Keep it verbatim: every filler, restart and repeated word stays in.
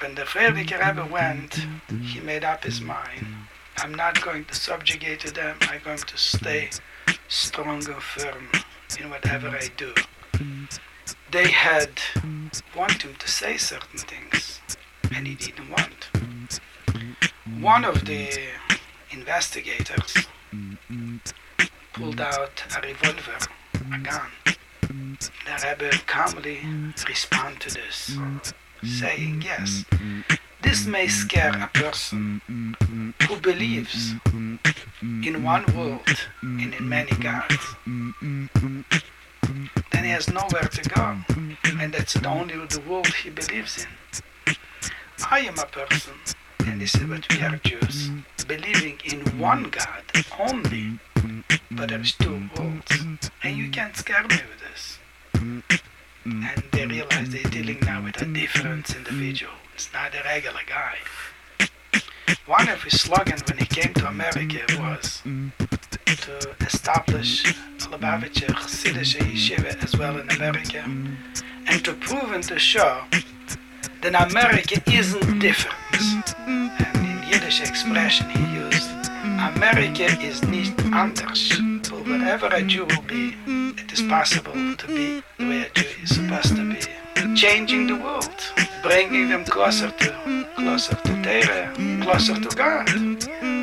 When the Frierdiker Rebbe went, he made up his mind. I'm not going to subjugate to them. I'm going to stay strong and firm in whatever I do. They had wanted him to say certain things, and he didn't want. One of the investigators pulled out a revolver, a gun. The Rebbe calmly responded to this, saying, yes, this may scare a person who believes in one world and in many gods. Then he has nowhere to go, and that's the only the world he believes in. I am a person, and this is what we are Jews, believing in one God only, but there's two worlds, and you can't scare me with this. And they realize they're dealing now with a different individual. It's not a regular guy. One of his slogans when he came to America was to establish Lubavitcher Chassidish Yeshiva as well in America, and to prove and to show that America isn't different. And in Yiddish expression he used, America is nicht anders. So wherever a Jew will be, it is possible to be the way a Jew is supposed to be. Changing the world, bringing them closer to, closer to Torah, closer to God.